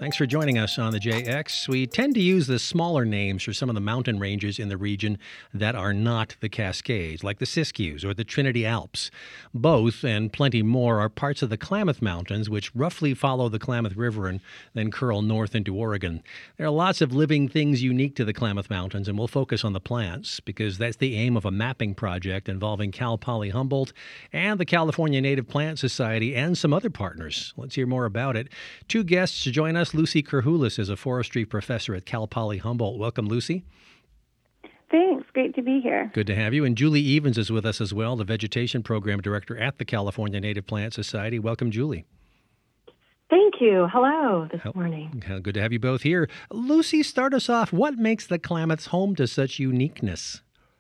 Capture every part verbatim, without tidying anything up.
Thanks for joining us on the J X. We tend to use the smaller names for some of the mountain ranges in the region that are not the Cascades, like the Siskiyous or the Trinity Alps. Both, and plenty more, are parts of the Klamath Mountains, which roughly follow the Klamath River and then curl north into Oregon. There are lots of living things unique to the Klamath Mountains, and we'll focus on the plants because that's the aim of a mapping project involving Cal Poly Humboldt and the California Native Plant Society and some other partners. Let's hear more about it. Two guests to join us. Lucy Kerhulis is a forestry professor at Cal Poly Humboldt. Welcome, Lucy. Thanks. Great to be here. Good to have you. And Julie Evans is with us as well, the vegetation program director at the California Native Plant Society. Welcome, Julie. Thank you. Hello this morning. Good to have you both here. Lucy, start us off. What makes the Klamaths home to such uniqueness?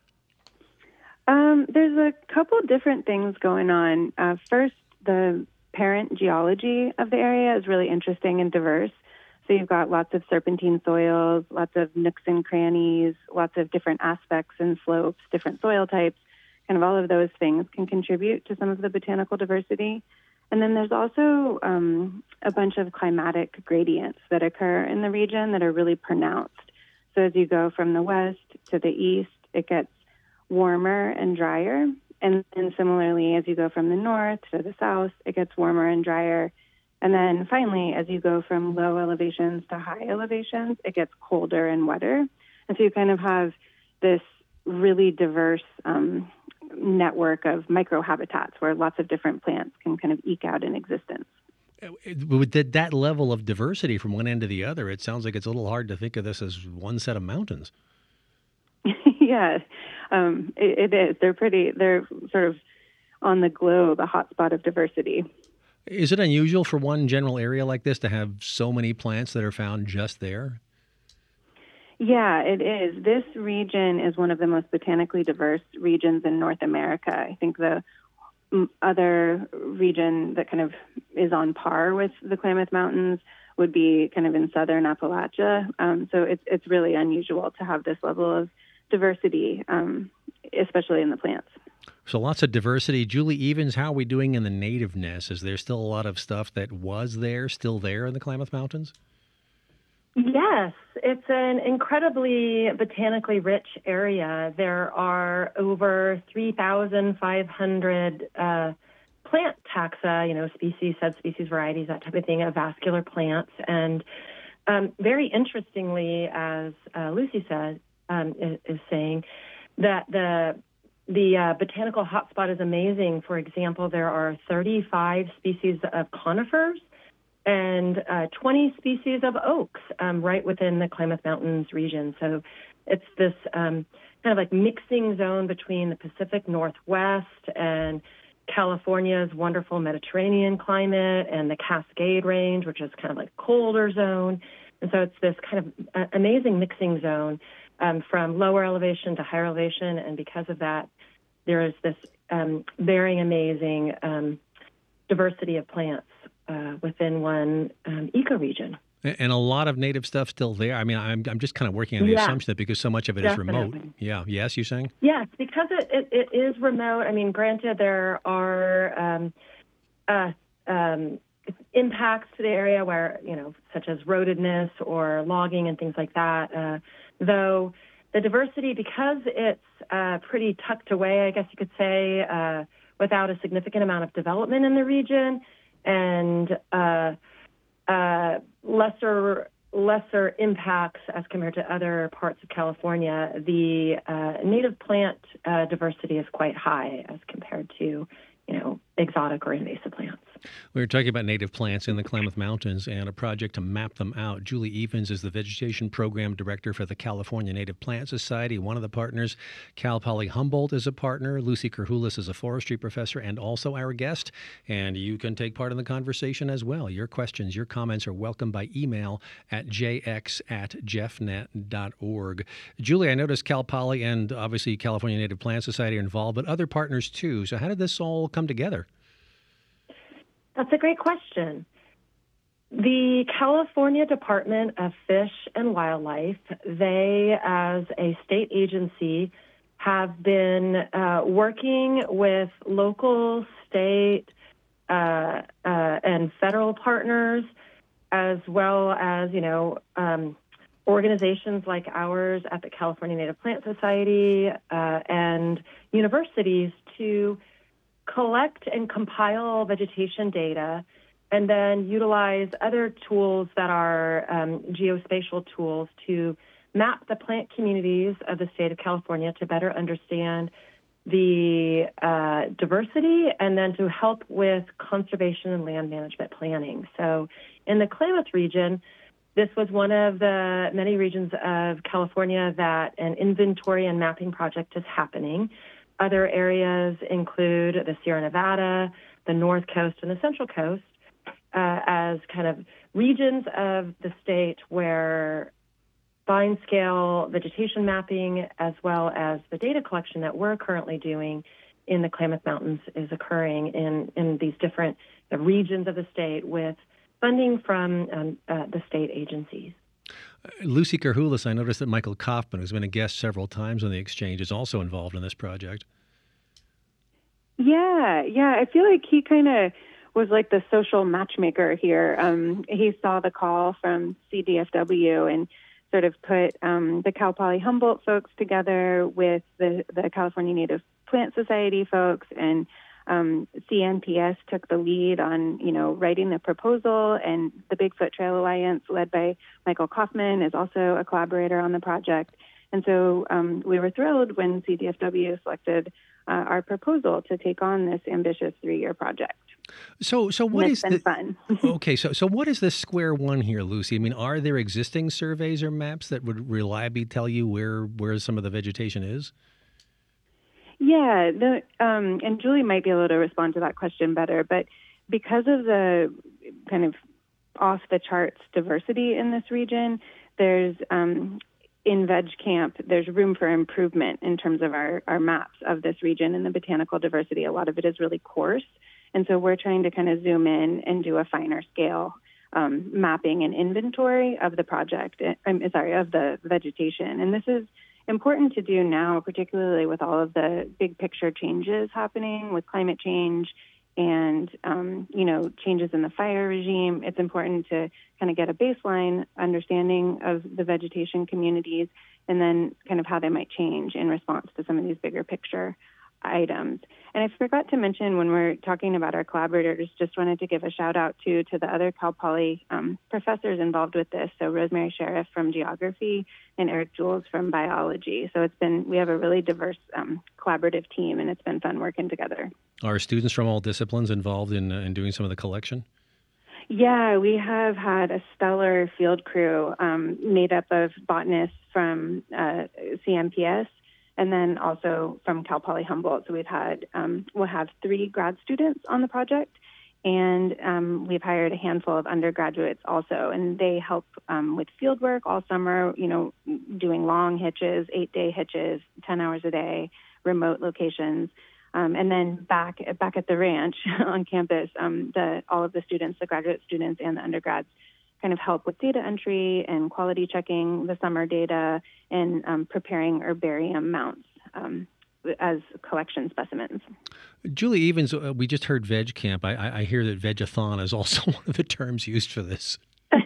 Um, there's a couple different things going on. Uh, first, the parent geology of the area is really interesting and diverse. So you've got lots of serpentine soils, lots of nooks and crannies, lots of different aspects and slopes, different soil types. Kind of all of those things can contribute to some of the botanical diversity. And then there's also um, a bunch of climatic gradients that occur in the region that are really pronounced. So as you go from the west to the east, it gets warmer and drier. And then similarly, as you go from the north to the south, it gets warmer and drier. And then finally, as you go from low elevations to high elevations, it gets colder and wetter. And so you kind of have this really diverse um, network of microhabitats where lots of different plants can kind of eke out in existence. With that level of diversity from one end to the other, it sounds like it's a little hard to think of this as one set of mountains. Yeah, um, it, it is. They're pretty, they're sort of on the globe, a hotspot of diversity. Is it unusual for one general area like this to have so many plants that are found just there? Yeah, it is. This region is one of the most botanically diverse regions in North America. I think the other region that kind of is on par with the Klamath Mountains would be kind of in southern Appalachia. Um, so it's it's really unusual to have this level of diversity, um, especially in the plants. So lots of diversity. Julie Evans, how are we doing in the nativeness? Is there still a lot of stuff that was there, still there in the Klamath Mountains? Yes, it's an incredibly botanically rich area. There are over three thousand five hundred uh, plant taxa, you know, species, subspecies, varieties, that type of thing, of vascular plants. And um, very interestingly, as uh, Lucy said, um, is, is saying, that the the uh, botanical hotspot is amazing. For example, there are thirty-five species of conifers and uh, twenty species of oaks um, right within the Klamath Mountains region. So it's this um, kind of like mixing zone between the Pacific Northwest and California's wonderful Mediterranean climate and the Cascade Range, which is kind of like colder zone. And so it's this kind of uh, amazing mixing zone um, from lower elevation to higher elevation. And because of that, there is this um, very amazing um, diversity of plants uh, within one um, ecoregion. And a lot of native stuff still there. I mean, I'm I'm just kind of working on the yeah, assumption that because so much of it definitely. is remote. Yeah. Yes, you're saying? Yes, because it, it, it is remote. I mean, granted, there are um, uh, um, impacts to the area where, you know, such as rotedness or logging and things like that. Uh, though the diversity, because it's uh, pretty tucked away, I guess you could say, uh, without a significant amount of development in the region, and uh, uh, lesser lesser impacts as compared to other parts of California, the uh, native plant uh, diversity is quite high as compared to, you know, exotic or invasive plants. We were talking about native plants in the Klamath Mountains and a project to map them out. Julie Evans is the Vegetation Program Director for the California Native Plant Society, one of the partners. Cal Poly Humboldt is a partner. Lucy Kerhulis is a forestry professor and also our guest. And you can take part in the conversation as well. Your questions, your comments are welcome by email at j x at jeff net dot org. Julie, I noticed Cal Poly and obviously California Native Plant Society are involved, but other partners too. So how did this all come together? That's a great question. The California Department of Fish and Wildlife, they, as a state agency, have been uh, working with local, state, uh, uh, and federal partners as well as, you know, um, organizations like ours at the California Native Plant Society uh, and universities to collect and compile vegetation data and then utilize other tools that are um, geospatial tools to map the plant communities of the state of California to better understand the uh, diversity and then to help with conservation and land management planning. So in the Klamath region, this was one of the many regions of California that an inventory and mapping project is happening. Other areas include the Sierra Nevada, the North Coast, and the Central Coast uh, as kind of regions of the state where fine-scale vegetation mapping as well as the data collection that we're currently doing in the Klamath Mountains is occurring in, in these different uh, regions of the state with funding from um, uh, the state agencies. Uh, Lucy Karhulis, I noticed that Michael Kaufman, who's been a guest several times on the Exchange, is also involved in this project. Yeah, yeah. I feel like he kind of was like the social matchmaker here. Um, he saw the call from C D F W and sort of put um, the Cal Poly Humboldt folks together with the, the California Native Plant Society folks, and um, C N P S took the lead on, you know, writing the proposal, and the Bigfoot Trail Alliance, led by Michael Kaufman, is also a collaborator on the project. And so um, we were thrilled when C D F W selected uh, our proposal to take on this ambitious three-year project. So, so what and is it's been the fun. okay? So, so what is the square one here, Lucy? I mean, are there existing surveys or maps that would reliably tell you where where some of the vegetation is? Yeah, the, um, and Julie might be able to respond to that question better, but because of the kind of off-the-charts diversity in this region, there's, um, in VegCamp, there's room for improvement in terms of our, our maps of this region and the botanical diversity. A lot of it is really coarse, and so we're trying to kind of zoom in and do a finer scale um, mapping and inventory of the project, I'm sorry, of the vegetation. And this is important to do now, particularly with all of the big picture changes happening with climate change and, um, you know, changes in the fire regime. It's important to kind of get a baseline understanding of the vegetation communities and then kind of how they might change in response to some of these bigger picture items. And I forgot to mention when we're talking about our collaborators, just wanted to give a shout out to to the other Cal Poly um, professors involved with this. So Rosemary Sheriff from geography and Eric Jules from biology. So it's been, we have a really diverse um, collaborative team, and it's been fun working together. Are students from all disciplines involved in, uh, in doing some of the collection? Yeah, we have had a stellar field crew um, made up of botanists from uh, C M P S, and then also from Cal Poly Humboldt. So we've had, um, we'll have three grad students on the project, and um, we've hired a handful of undergraduates also, and they help um, with field work all summer, you know, doing long hitches, eight-day hitches, ten hours a day, remote locations. Um, and then back back at the ranch on campus, um, the, all of the students, the graduate students and the undergrads, kind of help with data entry and quality checking the summer data and um, preparing herbarium mounts um, as collection specimens. Julie Evans, uh, we just heard VegCamp. I, I, I hear that Vegathon is also one of the terms used for this.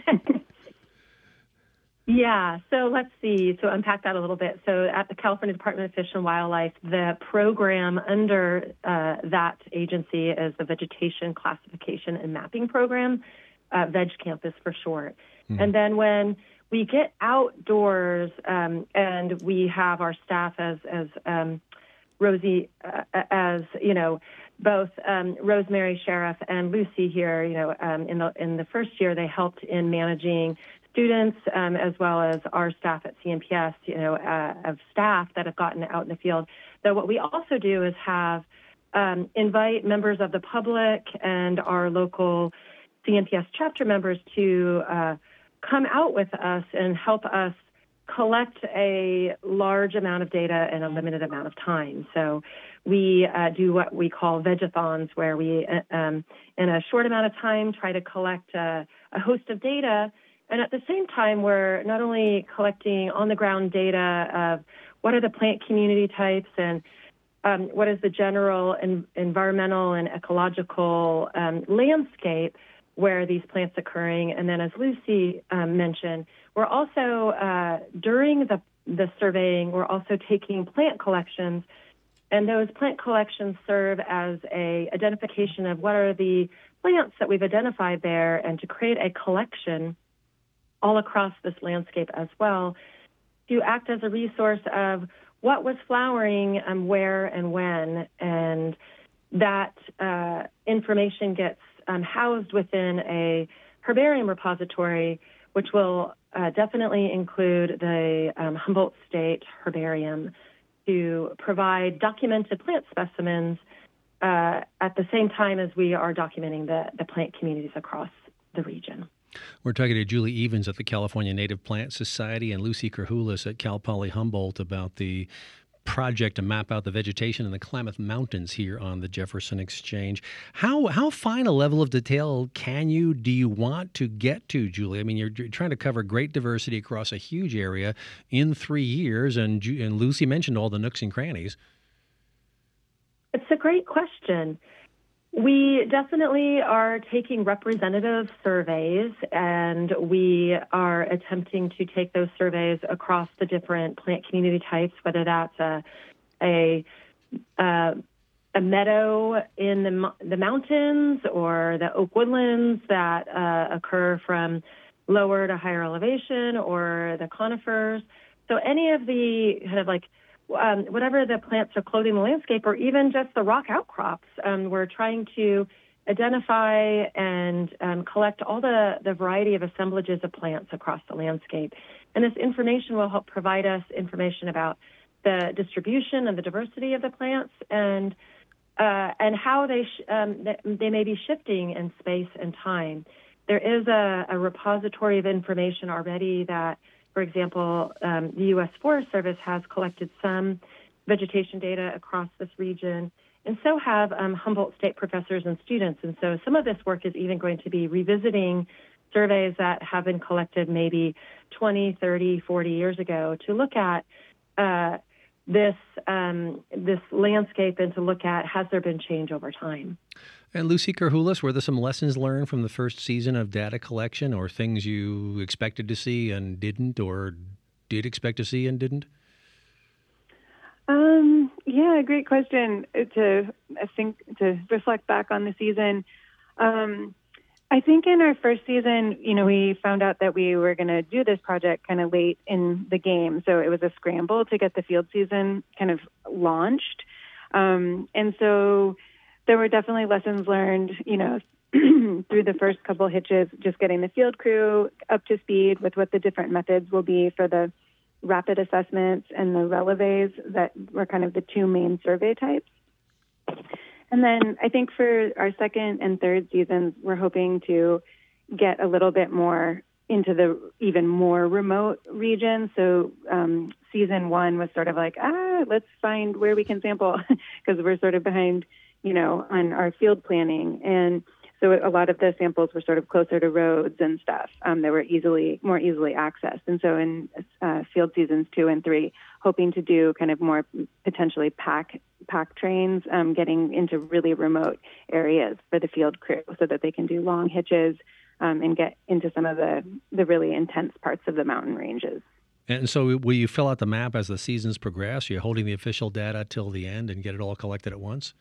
Yeah, so let's see. So unpack that a little bit. So at the California Department of Fish and Wildlife, the program under uh, that agency is the Vegetation Classification and Mapping Program. Uh, VegCamp is for short. Mm-hmm. And then when we get outdoors um, and we have our staff as, as um, Rosie, uh, as, you know, both um, Rosemary Sheriff and Lucy here, you know, um, in the in the first year, they helped in managing students um, as well as our staff at C N P S, you know, uh, of staff that have gotten out in the field. So what we also do is have um, invite members of the public and our local C N P S chapter members to uh, come out with us and help us collect a large amount of data in a limited amount of time. So we uh, do what we call vegathons, where we, uh, um, in a short amount of time, try to collect a, a host of data. And at the same time, we're not only collecting on-the-ground data of what are the plant community types and um, what is the general en- environmental and ecological um, landscape, where these plants occurring. And then, as Lucy um, mentioned, we're also, uh, during the, the surveying, we're also taking plant collections, and those plant collections serve as a identification of what are the plants that we've identified there, and to create a collection all across this landscape as well, to act as a resource of what was flowering, um, where and when, and that uh, information gets um, housed within a herbarium repository, which will uh, definitely include the um, Humboldt State Herbarium, to provide documented plant specimens uh, at the same time as we are documenting the, the plant communities across the region. We're talking to Julie Evans at the California Native Plant Society and Lucy Kerhulis at Cal Poly Humboldt about the project to map out the vegetation in the Klamath Mountains here on the Jefferson Exchange. How how fine a level of detail can you, do you want to get to, Julie? I mean, you're, you're trying to cover great diversity across a huge area in three years, and, and Lucy mentioned all the nooks and crannies. It's a great question. We definitely are taking representative surveys, and we are attempting to take those surveys across the different plant community types, whether that's a a, uh, a meadow in the, the mountains or the oak woodlands that uh, occur from lower to higher elevation, or the conifers. So any of the kind of like Um, whatever the plants are clothing the landscape, or even just the rock outcrops. Um, we're trying to identify and um, collect all the, the variety of assemblages of plants across the landscape. And this information will help provide us information about the distribution and the diversity of the plants, and uh, and how they sh- um, they may be shifting in space and time. There is a, a repository of information already that, for example, um, the U S Forest Service has collected some vegetation data across this region, and so have um, Humboldt State professors and students. And so some of this work is even going to be revisiting surveys that have been collected maybe twenty, thirty, forty years ago, to look at uh, this um, this landscape, and to look at, has there been change over time? And Lucy Kerhulis, were there some lessons learned from the first season of data collection, or things you expected to see and didn't, or did expect to see and didn't? Um, yeah, great question. To I think to reflect back on the season, um, I think in our first season, you know, we found out that we were going to do this project kind of late in the game, so it was a scramble to get the field season kind of launched, um, and so there were definitely lessons learned, you know, through the first couple hitches, just getting the field crew up to speed with what the different methods will be for the rapid assessments and the releves that were kind of the two main survey types. And then I think for our second and third seasons, we're hoping to get a little bit more into the even more remote regions. So um, season one was sort of like, ah, let's find where we can sample, because we're sort of behind, you know, on our field planning. And so a lot of the samples were sort of closer to roads and stuff um, that were easily, more easily accessed. And so in uh, field seasons two and three, hoping to do kind of more potentially pack pack trains, um, getting into really remote areas for the field crew, so that they can do long hitches um, and get into some of the, the really intense parts of the mountain ranges. And so will you fill out the map as the seasons progress? Are you holding the official data till the end and get it all collected at once?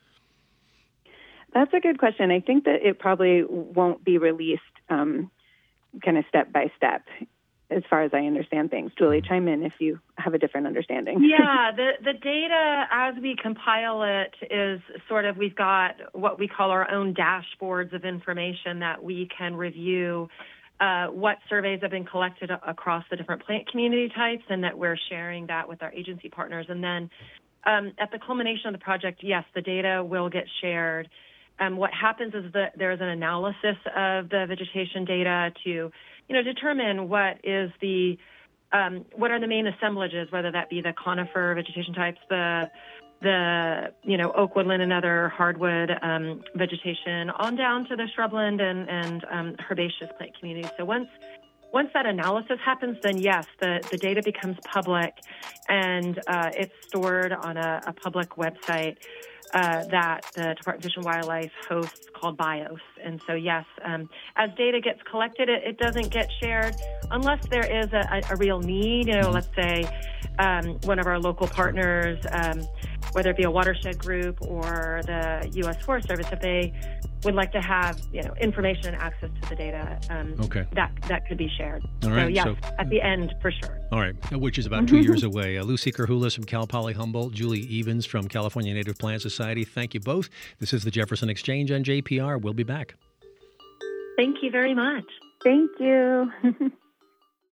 That's a good question. I think that it probably won't be released um, kind of step by step, as far as I understand things. Julie, chime in if you have a different understanding. Yeah, the, the data as we compile it is sort of, we've got what we call our own dashboards of information that we can review uh, what surveys have been collected across the different plant community types, and that we're sharing that with our agency partners. And then um, at the culmination of the project, yes, the data will get shared. Um, what happens is that there's an analysis of the vegetation data to, you know, determine what is the, um, what are the main assemblages, whether that be the conifer vegetation types, the, the, you know, oak woodland and other hardwood um, vegetation, on down to the shrubland and, and um, herbaceous plant communities. So once Once that analysis happens, then yes, the, the data becomes public, and uh, it's stored on a, a public website. uh, that the Department of Fish and Wildlife hosts called BIOS. And so, yes, um, as data gets collected, it, it doesn't get shared unless there is a, a, a real need. You know, let's say um, one of our local partners, um, whether it be a watershed group or the U S Forest Service, if they would like to have, you know, information and access to the data, um, okay. that that could be shared. All right, so, yes, so, at the end, for sure. All right, which is about two years away. Uh, Lucy Kerhulis from Cal Poly Humboldt, Julie Evans from California Native Plant Society. Thank you both. This is the Jefferson Exchange on J P R. We'll be back. Thank you very much. Thank you.